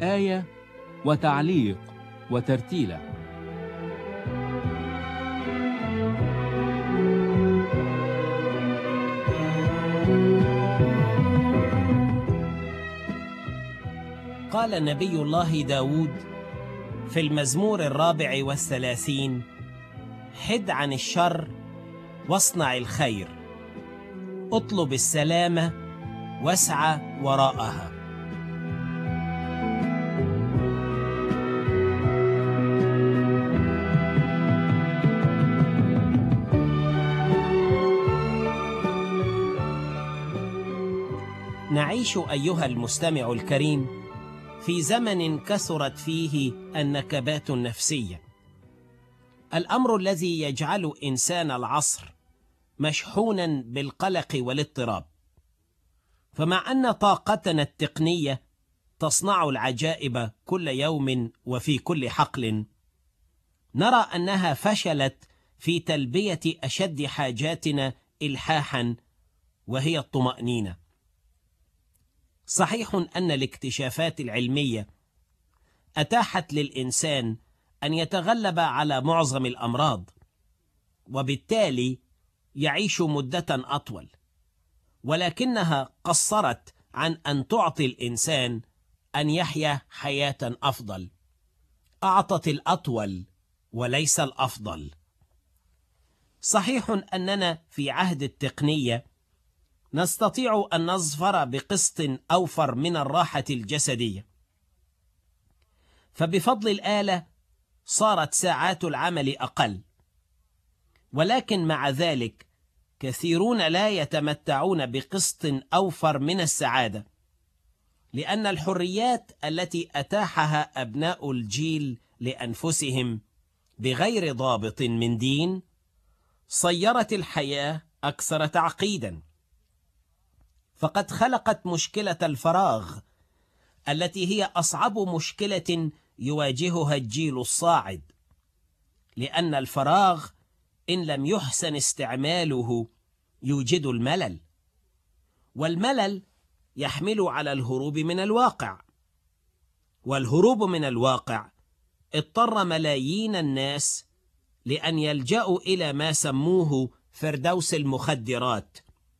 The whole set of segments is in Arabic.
آية وتعليق وترتيلة. قال نبي الله داود في المزمور 34: حد عن الشر واصنع الخير، اطلب السلامة واسعى وراءها. نعيش أيها المستمع الكريم في زمن كثرت فيه النكبات النفسية، الأمر الذي يجعل إنسان العصر مشحونا بالقلق والاضطراب. فمع أن طاقتنا التقنية تصنع العجائب كل يوم وفي كل حقل، نرى أنها فشلت في تلبية أشد حاجاتنا إلحاحا، وهي الطمأنينة. صحيح أن الاكتشافات العلمية أتاحت للإنسان أن يتغلب على معظم الأمراض، وبالتالي يعيش مدة أطول، ولكنها قصرت عن أن تعطي الإنسان أن يحيا حياة أفضل. أعطت الأطول وليس الأفضل. صحيح أننا في عهد التقنية نستطيع أن نظفر بقسط أوفر من الراحة الجسدية، فبفضل الآلة صارت ساعات العمل أقل، ولكن مع ذلك كثيرون لا يتمتعون بقسط أوفر من السعادة، لأن الحريات التي أتاحها أبناء الجيل لأنفسهم بغير ضابط من دين صيرت الحياة أكثر تعقيدا. فقد خلقت مشكلة الفراغ التي هي أصعب مشكلة يواجهها الجيل الصاعد، لأن الفراغ إن لم يحسن استعماله يوجد الملل، والملل يحمل على الهروب من الواقع، والهروب من الواقع اضطر ملايين الناس لأن يلجأوا إلى ما سموه فردوس المخدرات.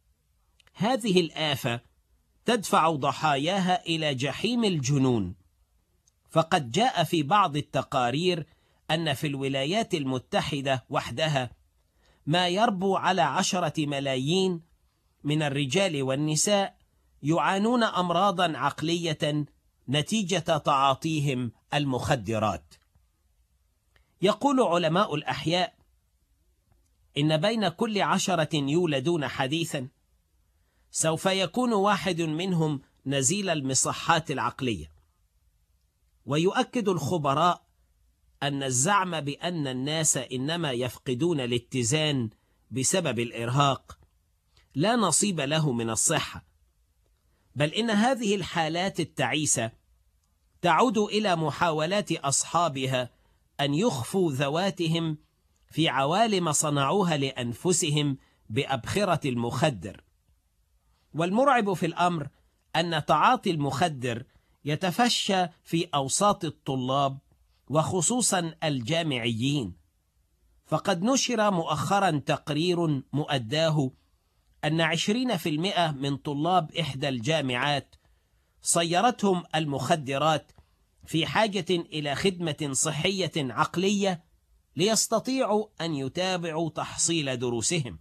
هذه الآفة تدفع ضحاياها إلى جحيم الجنون، فقد جاء في بعض التقارير أن في الولايات المتحدة وحدها ما يربو على 10 ملايين من الرجال والنساء يعانون أمراضا عقلية نتيجة تعاطيهم المخدرات. يقول علماء الأحياء إن بين كل 10 يولدون حديثا سوف يكون واحد منهم نزيل المصحات العقلية. ويؤكد الخبراء أن الزعم بأن الناس إنما يفقدون الاتزان بسبب الإرهاق لا نصيب له من الصحة، بل إن هذه الحالات التعيسة تعود إلى محاولات أصحابها أن يخفوا ذواتهم في عوالم صنعوها لأنفسهم بأبخرة المخدر. والمرعب في الأمر أن تعاطي المخدر يتفشى في أوساط الطلاب وخصوصا الجامعيين، فقد نشر مؤخرا تقرير مؤداه أن 20% من طلاب إحدى الجامعات صيرتهم المخدرات في حاجة إلى خدمة صحية عقلية ليستطيعوا أن يتابعوا تحصيل دروسهم.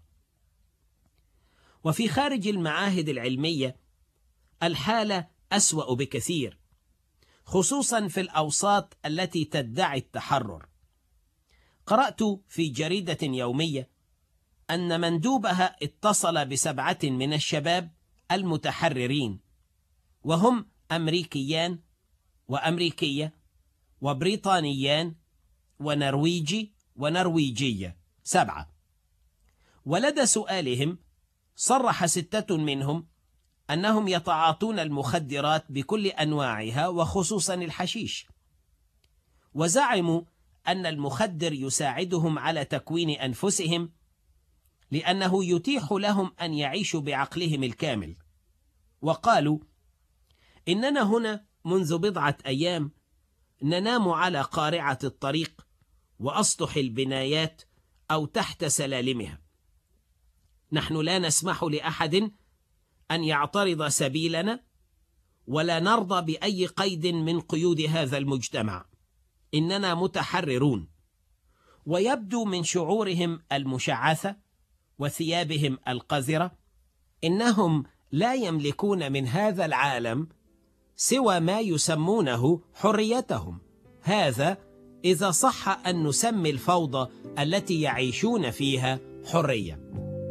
وفي خارج المعاهد العلمية الحالة أسوأ بكثير، خصوصا في الأوساط التي تدعي التحرر. قرأت في جريدة يومية أن مندوبها اتصل ب7 من الشباب المتحررين، وهم أمريكيان وأمريكية وبريطانيان ونرويجي ونرويجية 7. ولدى سؤالهم صرح 6 منهم أنهم يتعاطون المخدرات بكل أنواعها وخصوصا الحشيش، وزعموا أن المخدر يساعدهم على تكوين أنفسهم لأنه يتيح لهم أن يعيشوا بعقلهم الكامل. وقالوا إننا هنا منذ بضعة أيام ننام على قارعة الطريق وأسطح البنايات أو تحت سلالمها. نحن لا نسمح لأحد أن يعترض سبيلنا، ولا نرضى بأي قيد من قيود هذا المجتمع. إننا متحررون. ويبدو من شعورهم المشعثة وثيابهم القذرة إنهم لا يملكون من هذا العالم سوى ما يسمونه حريتهم. هذا إذا صح أن نسمي الفوضى التي يعيشون فيها حرية.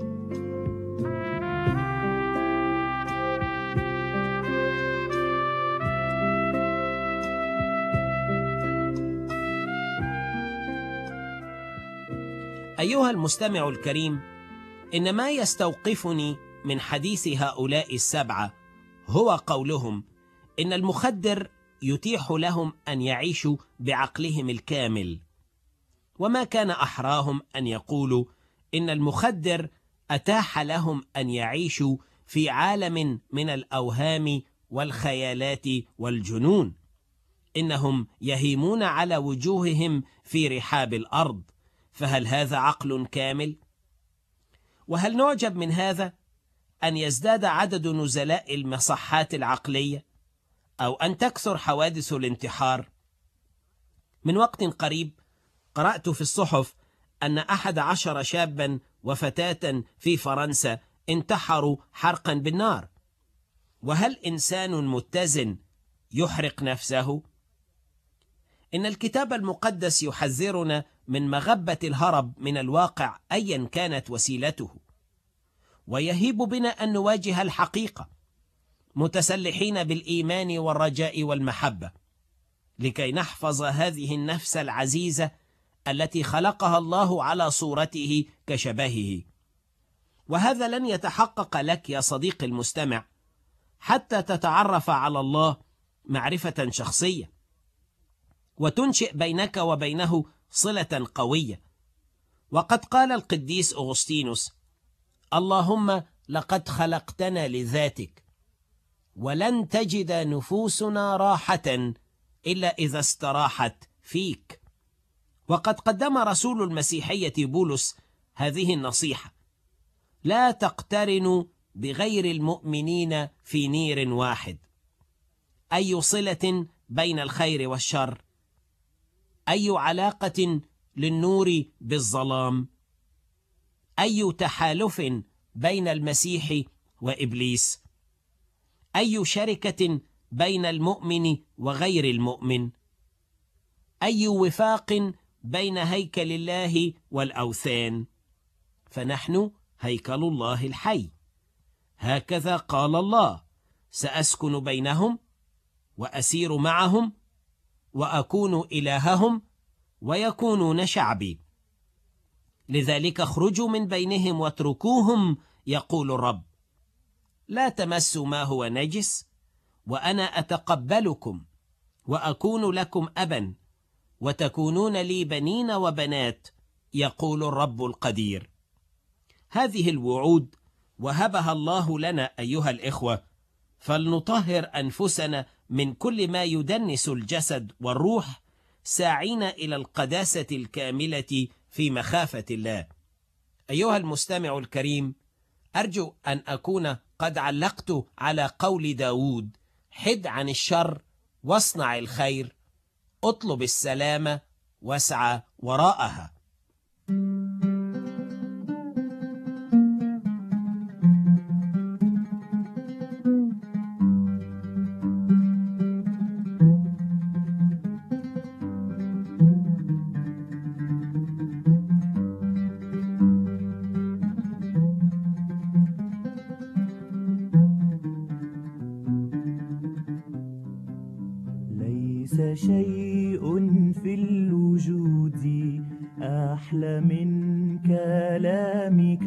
أيها المستمع الكريم، إن ما يستوقفني من حديث هؤلاء السبعة هو قولهم إن المخدر يتيح لهم أن يعيشوا بعقلهم الكامل. وما كان أحراهم أن يقولوا إن المخدر أتاح لهم أن يعيشوا في عالم من الأوهام والخيالات والجنون. إنهم يهيمون على وجوههم في رحاب الأرض، فهل هذا عقل كامل؟ وهل نعجب من هذا أن يزداد عدد نزلاء المصحات العقلية أو أن تكثر حوادث الانتحار؟ من وقت قريب قرأت في الصحف أن 11 شابا وفتاة في فرنسا انتحروا حرقا بالنار. وهل إنسان متزن يحرق نفسه؟ إن الكتاب المقدس يحذرنا من مغبة الهرب من الواقع أيا كانت وسيلته، ويهيب بنا أن نواجه الحقيقة متسلحين بالإيمان والرجاء والمحبة، لكي نحفظ هذه النفس العزيزة التي خلقها الله على صورته كشبهه. وهذا لن يتحقق لك يا صديقي المستمع حتى تتعرف على الله معرفة شخصية، وتنشئ بينك وبينه صلة قوية. وقد قال القديس أغسطينوس: اللهم لقد خلقتنا لذاتك، ولن تجد نفوسنا راحة إلا إذا استراحت فيك. وقد قدم رسول المسيحية بولس هذه النصيحة: لا تقترنوا بغير المؤمنين في نير واحد. أي صلة بين الخير والشر؟ أي علاقة للنور بالظلام؟ أي تحالف بين المسيح وإبليس؟ أي شركة بين المؤمن وغير المؤمن؟ أي وفاق بين هيكل الله والأوثان؟ فنحن هيكل الله الحي. هكذا قال الله: سأسكن بينهم وأسير معهم وأكون إلههم ويكونون شعبي. لذلك اخرجوا من بينهم واتركوهم، يقول الرب. لا تمسوا ما هو نجس، وأنا أتقبلكم وأكون لكم أبا، وتكونون لي بنين وبنات، يقول الرب القدير. هذه الوعود وهبها الله لنا أيها الإخوة، فلنطهر أنفسنا من كل ما يدنس الجسد والروح، ساعين إلى القداسة الكاملة في مخافة الله. أيها المستمع الكريم، أرجو أن أكون قد علقت على قول داود: حد عن الشر واصنع الخير، اطلب السلامة واسعى وراءها. ليس شيء في الوجود أحلى من كلامك،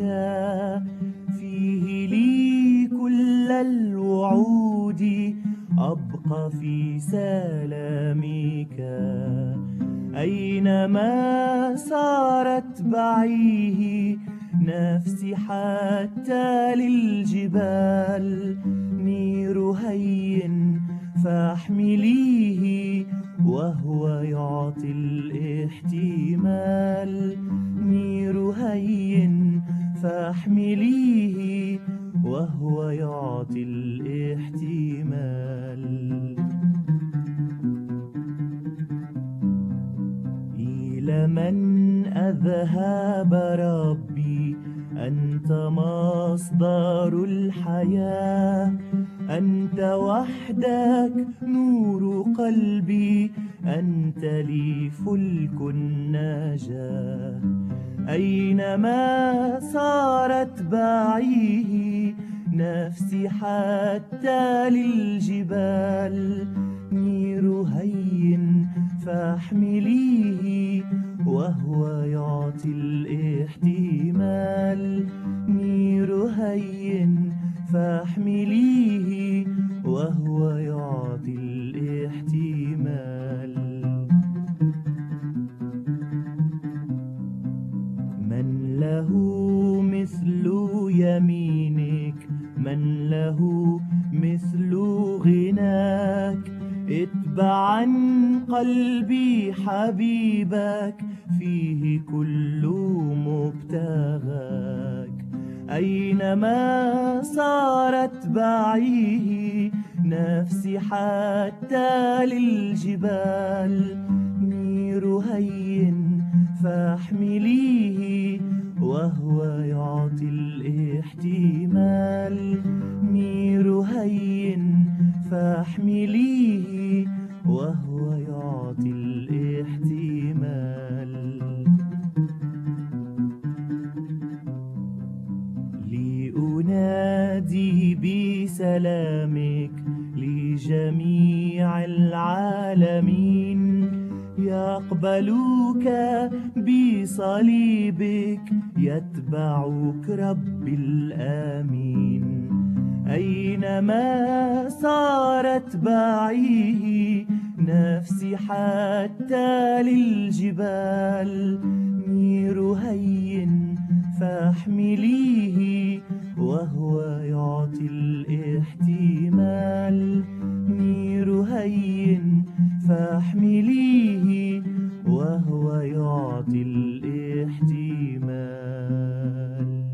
فيه لي كل الوعود، أبقى في سلامك. أينما سارت بعيه نفسي حتى للجبال، نير هين فاحمليه وهو يعطي الاحتمال. نير هين فاحمليه وهو يعطي الاحتمال. إلى من أذهب ربي؟ أنت مصدر الحياة، أنت وحدك نور قلبي، أنت لي فلك النجاة. أينما صارت بعيه نفسي حتى للجبال. نير هين فاحمليه وهو يعطي الاحتمال. نير هين فاحمليه وهو يعطي الاحتمال. من له مثل يمينك؟ من له مثل غناك؟ اتبعا قلبي حبيبك، فيه كل مبتغاك. أينما صارت بعيه نفسي حتى للجبال. نير هين فاحمليه وهو يعطي الاحتمال. نير هين فاحمليه وهو يعطي الاحتمال. لأنادي بسلامك لجميع العالمين، يقبلوك بصليبك، يتبعوك رب الآمين. أينما صارت بعيه نفسي حتى للجبال. نير هين فاحمليه وهو يعطي الاحتمال. نير هين فاحمليه وهو يعطي الاحتمال.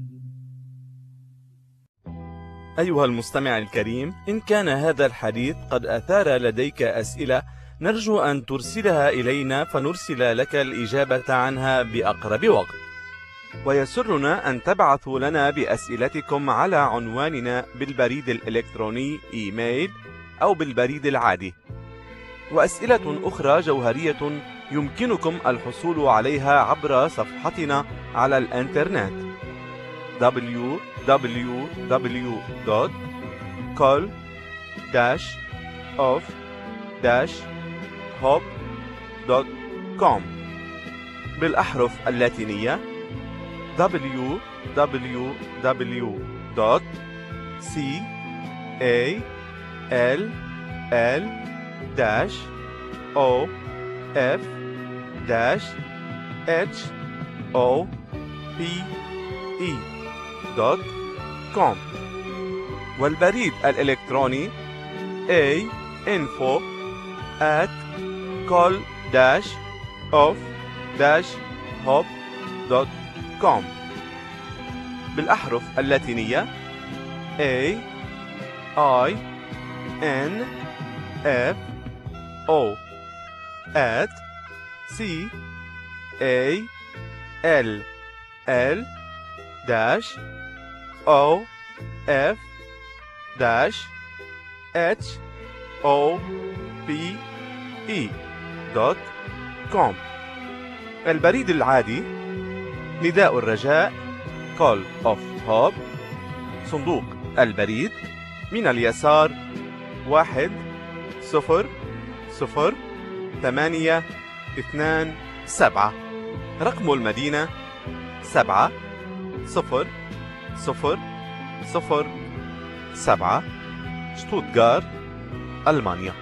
أيها المستمع الكريم، إن كان هذا الحديث قد أثار لديك أسئلة نرجو أن ترسلها إلينا فنرسل لك الإجابة عنها بأقرب وقت. ويسرنا أن تبعثوا لنا بأسئلتكم على عنواننا بالبريد الإلكتروني إيميل أو بالبريد العادي. وأسئلة أخرى جوهرية يمكنكم الحصول عليها عبر صفحتنا على الإنترنت www.call-off-hop.com بالأحرف اللاتينية call-off-hop.com والبريد الإلكتروني info@call-off-hop.com بالأحرف اللاتينية info@call-off-hop.com البريد العادي نداء الرجاء Call of Hope، صندوق البريد من اليسار 1002827، رقم المدينة 70007، شتوتغارت، ألمانيا.